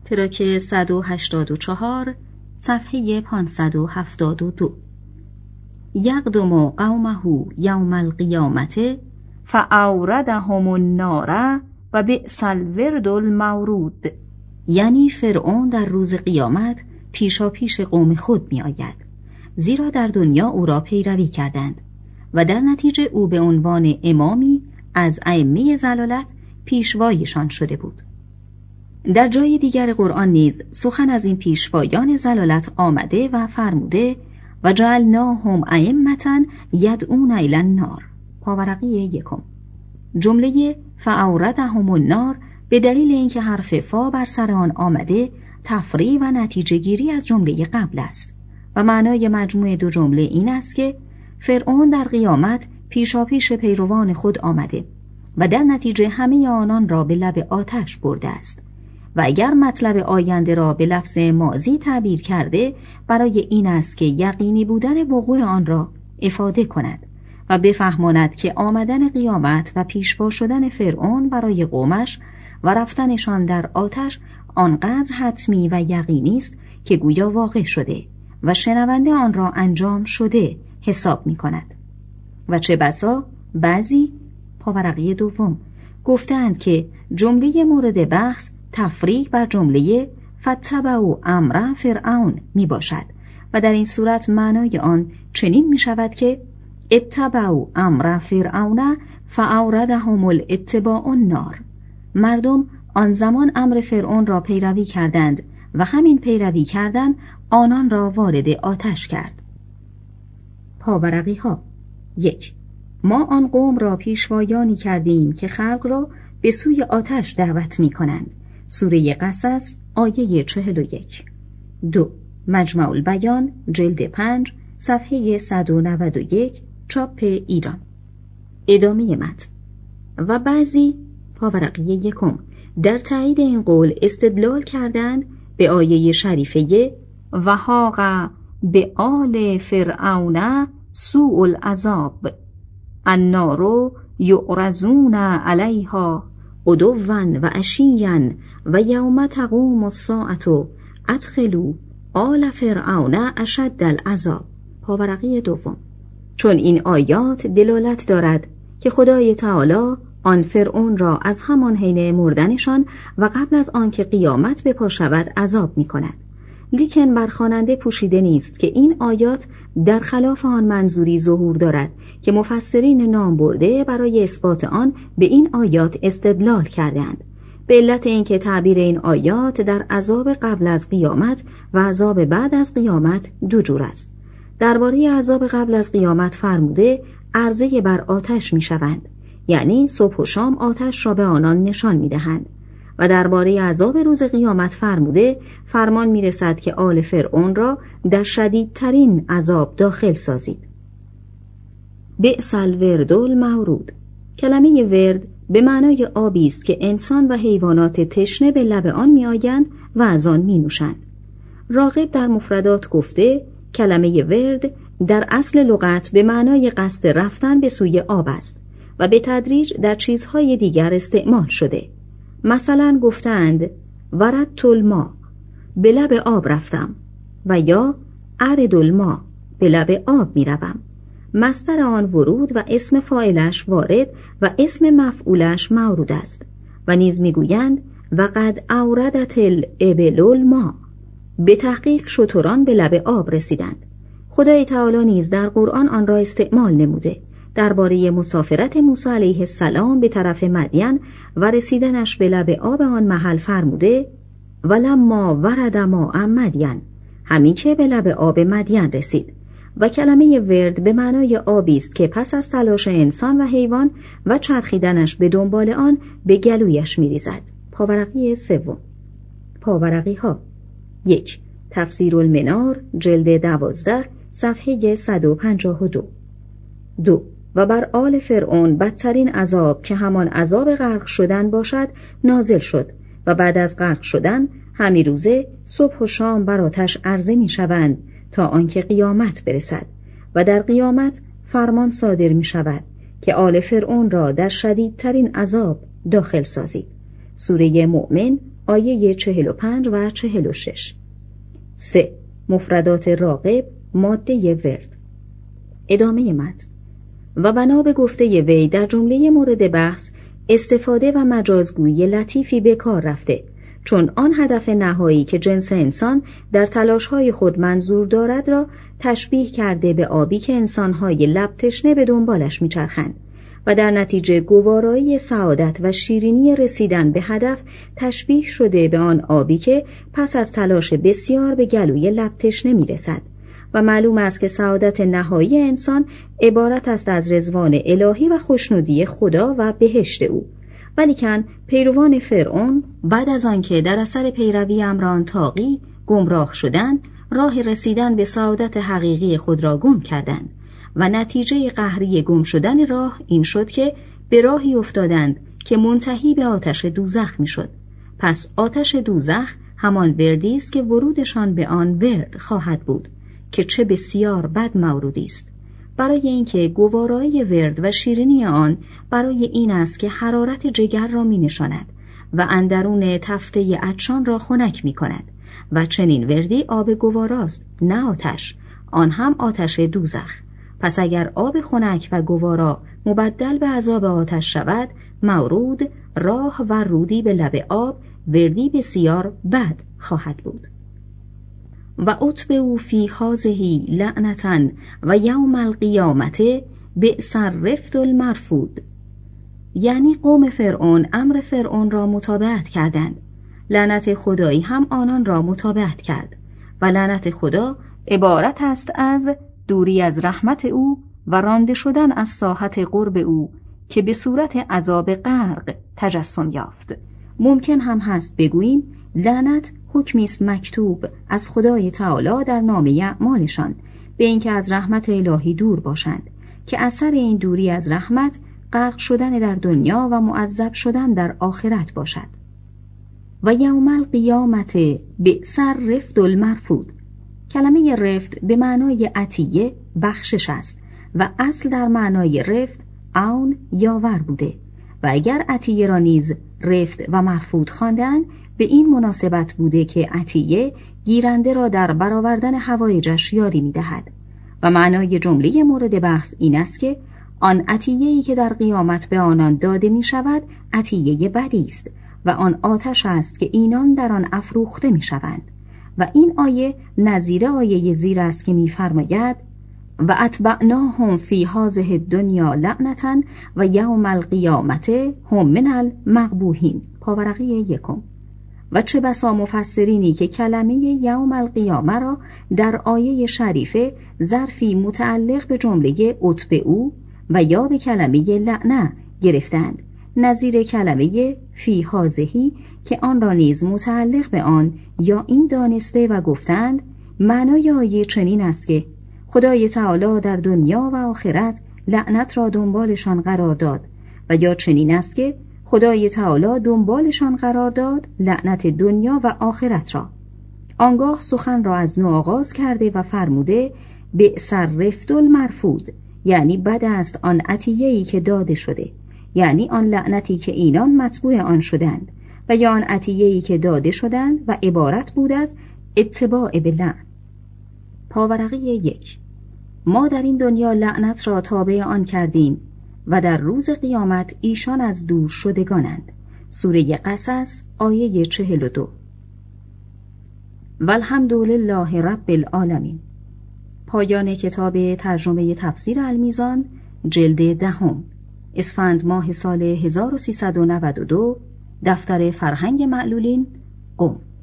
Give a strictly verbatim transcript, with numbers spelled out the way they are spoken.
تراک صد و هشتاد و چهار صفحه پانصد و هفتاد و دو. یقدم قومه یوم القیامة فاوردهم النار و بئس الورد المورود. یعنی فرعون در روز قیامت پیشا پیش قوم خود می آید، زیرا در دنیا او را پیروی کردند و در نتیجه او به عنوان امامی از ائمه ضلالت پیشوایشان شده بود. در جای دیگر قرآن نیز سخن از این پیشوایان ضلالت آمده و فرموده و جعلناهم ائمة یدعون الی النار. پاورقی یکم. جمله فاوردهم النار به دلیل اینکه حرف فا بر سر آن آمده تفریع و نتیجه گیری از جمله قبل است و معنای مجموع دو جمله این است که فرعون در قیامت پیشا پیش پیروان خود آمده و در نتیجه همه آنان را به لب آتش برده است و اگر مطلب آینده را به لفظ ماضی تعبیر کرده برای این است که یقینی بودن وقوع آن را افاده کند و بفهماند که آمدن قیامت و پیشوا شدن فرعون برای قومش و رفتنشان در آتش آنقدر حتمی و یقینی است که گویا واقع شده و شنونده آن را انجام شده حساب می کند. و چه بسا بعضی پاورقی دوم گفتند که جمله مورد بحث تفریق بر جمله فتبعوا امر فرعون می باشد و در این صورت معنای آن چنین می شود که اتبعوا امر فرعون فاوردهم الاتباع النار. مردم آن زمان امر فرعون را پیروی کردند و همین پیروی کردن آنان را وارد آتش کرد. پاورقی ها. یک. ما آن قوم را پیشوایانی کردیم که خلق را به سوی آتش دعوت می کنند. سوره قصص آیه چهل و یک. دو. مجمع البیان جلد پنج صفحه صد و نود و یک چاپ ایران. ادامه متن. و بعضی پاورقی یکم در تایید این قول استدلال کردند به آیه شریفه و حاق به آل فرعون سوء العذاب النار یعرضون علیها غدوا و عشیا و یوم تقوم الساعة ادخلوا آل فرعون اشد العذاب. پاورقی دوم. چون این آیات دلالت دارد که خدای تعالی آن فرعون را از همان حین مردنشان و قبل از آن که قیامت بپا شود عذاب می کند. لیکن بر خواننده پوشیده نیست که این آیات در خلاف آن منظوری ظهور دارد که مفسرین نام برده برای اثبات آن به این آیات استدلال کردند، به علت اینکه تعبیر این آیات در عذاب قبل از قیامت و عذاب بعد از قیامت دو جور است. درباره عذاب قبل از قیامت فرموده عرضه بر آتش می شوند، یعنی صبح و شام آتش را به آنان نشان می دهند، و درباره عذاب روز قیامت فرموده فرمان می رسد که آل فرعون را در شدیدترین عذاب داخل سازید. بئس الورد المورود. کلمه ورد به معنای آبی است که انسان و حیوانات تشنه به لب آن می آیند و از آن می نوشند. راغب در مفردات گفته کلمه ورد در اصل لغت به معنای قصد رفتن به سوی آب است و به تدریج در چیزهای دیگر استعمال شده. مثلا گفتند وردت الماء، به لب آب رفتم، و یا ارد الماء، به لب آب می روم. مصدر آن ورود و اسم فاعلش وارد و اسم مفعولش مورود است. و نیز می گویند و قد اوردت الابل الماء، به تحقیق شتران به لب آب رسیدند. خدای تعالی نیز در قرآن آن را استعمال نموده. درباره مسافرت موسی علیه السلام به طرف مدین و رسیدنش به لب آب آن محل فرموده ولما ورد ماء مدین، همین که به لب آب مدین رسید. و کلمه ورد به معنای آبی است که پس از تلاش انسان و حیوان و چرخیدنش به دنبال آن به گلویش می‌ریزد. پاورقی سوم. پاورقی ها. یک. تفسیر المنار جلد دوازده صفحه صد و پنجاه و دو. دو. و بر آل فرعون بدترین عذاب که همان عذاب غرق شدن باشد نازل شد و بعد از غرق شدن همی روزه صبح و شام بر آتش عرضه می شوند تا آنکه قیامت برسد و در قیامت فرمان صادر می شود که آل فرعون را در شدیدترین عذاب داخل سازید. سوره مؤمن آیه چهل و پنج و چهل و شش. سه. مفردات راغب ماده ورد. ادامه متن. و بنا به گفته وی در جمله مورد بحث استفاده و مجازگویی لطیفی به کار رفته، چون آن هدف نهایی که جنس انسان در تلاش‌های خود منظور دارد را تشبیه کرده به آبی که انسان‌های لب تشنه به دنبالش می‌چرخند و در نتیجه گوارایی سعادت و شیرینی رسیدن به هدف تشبیه شده به آن آبی که پس از تلاش بسیار به گلوی لب تشنه می‌رسد و معلوم است که سعادت نهایی انسان عبارت است از رضوان الهی و خوشنودی خدا و بهشت او. ولیکن پیروان فرعون بعد از آنکه در اثر پیروی امران طاغی گمراه شدند، راه رسیدن به سعادت حقیقی خود را گم کردند و نتیجه قهری گم شدن راه این شد که به راهی افتادند که منتهی به آتش دوزخ میشد. پس آتش دوزخ همان وردی است که ورودشان به آن ورد خواهد بود که چه بسیار بد مورودی است، برای اینکه گوارایی ورد و شیرینی آن برای این است که حرارت جگر را می نشاند و اندرون تفته عطشان را خنک می کند و چنین وردی آب گواراست نه آتش، آن هم آتش دوزخ. پس اگر آب خنک و گوارا مبدل به عذاب آتش شود، مورود راه و رودی به لب آب وردی بسیار بد خواهد بود. و اتبعوا فی هذه لعنة و یوم القیامت بئس الرفد المرفود. یعنی قوم فرعون امر فرعون را متابعت کردند، لعنت خدایی هم آنان را متابعت کرد و لعنت خدا عبارت است از دوری از رحمت او و رانده شدن از ساحت قرب او که به صورت عذاب غرق تجسم یافت. ممکن هم هست بگوییم لعنت حکمی است مکتوب از خدای تعالی در نامه اعمالشان به اینکه از رحمت الهی دور باشند، که اثر این دوری از رحمت غرق شدن در دنیا و معذب شدن در آخرت باشد. و یوم القیامت بئس الرفد المرفود. کلمه رفد به معنای عطیه بخشش است و اصل در معنای رفد عون یاور بوده و اگر عطیه را نیز رفد و مرفود خواندند به این مناسبت بوده که عطیه گیرنده را در برآوردن حوایجش یاری می‌دهد و معنای جمله مورد بحث این است که آن عطیه‌ای که در قیامت به آنان داده می‌شود عطیه بدی است و آن آتش است که اینان در آن افروخته می‌شوند. و این آیه نظیر آیه زیر است که می‌فرماید و اتبعناهم فی هذه الدنیا لعنة و یوم القیامت هم من المقبوحین. پاورقی یکم. و چه بسا مفسرینی که کلمه یوم القیامه را در آیه شریفه ظرفی متعلق به جمله اتبعوا و یا به کلمه لعنه گرفتند، نظیر کلمه فی هذه که آن را نیز متعلق به آن یا این دانسته و گفتند معنای آیه چنین است که خدای تعالی در دنیا و آخرت لعنت را دنبالشان قرار داد و یا چنین است که خدای تعالی دنبالشان قرار داد لعنت دنیا و آخرت را. آنگاه سخن را از نو آغاز کرده و فرموده بئس الرفد المرفود، یعنی بد است آن عطیه‌ای که داده شده، یعنی آن لعنتی که اینان متبوع آن شدند و یا آن عطیه‌ای که داده شدند و عبارت بود از اتباع به لعن. پاورقی یک. ما در این دنیا لعنت را تابع آن کردیم و در روز قیامت ایشان از دور شدگانند. سوره قصص آیه چهل و دو. والحمدلله رب العالمین. پایان کتاب ترجمه تفسیر المیزان، جلد دهم، اسفند ماه سال هزار و سیصد و نود و دو، دفتر فرهنگ معلولین، قم.